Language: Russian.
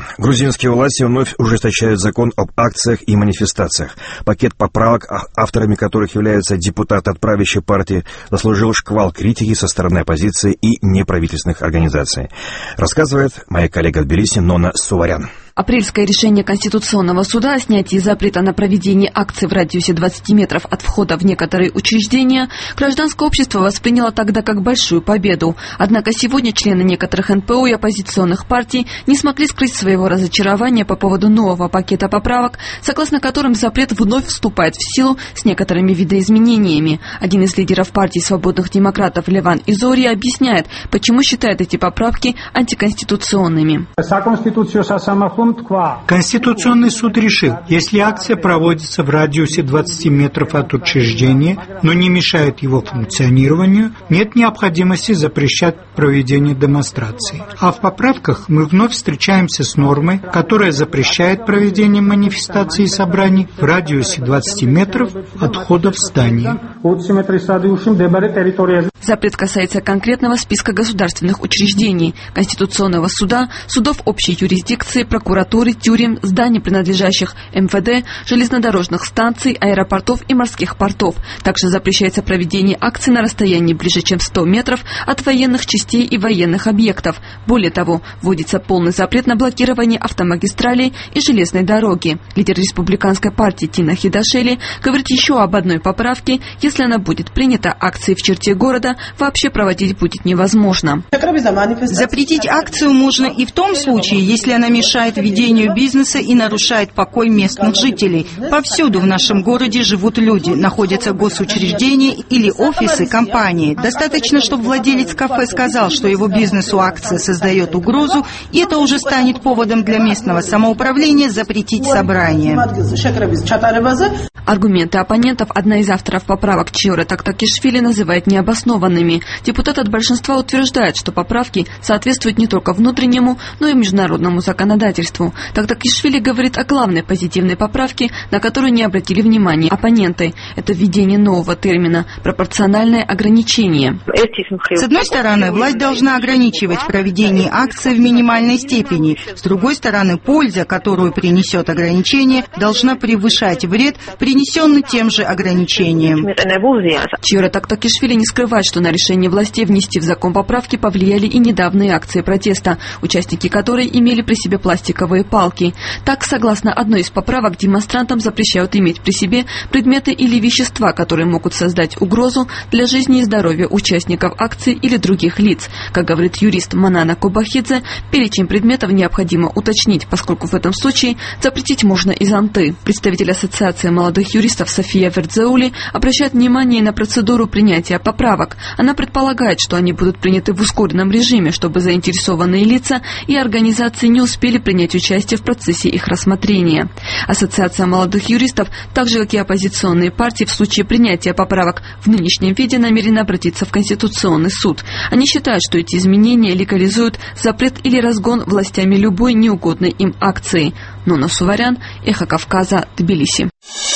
Грузинские власти вновь ужесточают закон об акциях и манифестациях. Пакет поправок, авторами которых являются депутаты от правящей партии, заслужил шквал критики со стороны оппозиции и неправительственных организаций. Рассказывает моя коллега в Тбилиси Нона Суварян. Апрельское решение Конституционного суда о снятии запрета на проведение акций в радиусе 20 метров от входа в некоторые учреждения гражданское общество восприняло тогда как большую победу. Однако сегодня члены некоторых НПО и оппозиционных партий не смогли скрыть своего разочарования по поводу нового пакета поправок, согласно которым запрет вновь вступает в силу с некоторыми видоизменениями. Один из лидеров партии свободных демократов Леван Изори объясняет, почему считает эти поправки антиконституционными. Конституционный суд решил, если акция проводится в радиусе 20 метров от учреждения, но не мешает его функционированию, нет необходимости запрещать проведение демонстрации. А в поправках мы вновь встречаемся с нормой, которая запрещает проведение манифестаций и собраний в радиусе 20 метров от входа в здание. Запрет касается конкретного списка государственных учреждений, Конституционного суда, судов общей юрисдикции, прокуратуры, тюрем, зданий, принадлежащих МВД, железнодорожных станций, аэропортов и морских портов. Также запрещается проведение акций на расстоянии ближе, чем 100 метров от военных частей и военных объектов. Более того, вводится полный запрет на блокирование автомагистралей и железной дороги. Лидер республиканской партии Тина Хидашели говорит еще об одной поправке. Если она будет принята, акции в черте города вообще проводить будет невозможно. Запретить акцию можно и в том случае, если она мешает ведению бизнеса и нарушает покой местных жителей. Повсюду в нашем городе живут люди, находятся госучреждения или офисы компании. Достаточно, чтобы владелец кафе сказал, что его бизнесу акция создает угрозу, и это уже станет поводом для местного самоуправления запретить собрание. Аргументы оппонентов одна из авторов поправок Чиора Тактакишвили называет необоснованными. Депутат от большинства утверждает, что поправки соответствуют не только внутреннему, но и международному законодательству. Тактакишвили говорит о главной позитивной поправке, на которую не обратили внимания оппоненты. Это введение нового термина «пропорциональное ограничение». С одной стороны, власть должна ограничивать проведение акций в минимальной степени. С другой стороны, польза, которую принесет ограничение, должна превышать вред, принесенный тем же ограничением. Чиора Тактакишвили не скрывает, что на решение властей внести в закон поправки повлияли и недавние акции протеста, участники которой имели при себе пластиковые палки. Так, согласно одной из поправок, демонстрантам запрещают иметь при себе предметы или вещества, которые могут создать угрозу для жизни и здоровья участников акций или других лиц. Как говорит юрист Манана Кобахидзе, перечень предметов необходимо уточнить, поскольку в этом случае запретить можно и зонты. Представитель Ассоциации молодых юристов София Вердзеули обращает внимание на процедуру принятия поправок. Она предполагает, что они будут приняты в ускоренном режиме, чтобы заинтересованные лица и организации не успели принять участие в процессе их рассмотрения. Ассоциация молодых юристов, так же как и оппозиционные партии, в случае принятия поправок в нынешнем виде намерены обратиться в Конституционный суд. Они считают, что эти изменения легализуют запрет или разгон властями любой неугодной им акции. Нона Суварян, Эхо Кавказа, Тбилиси.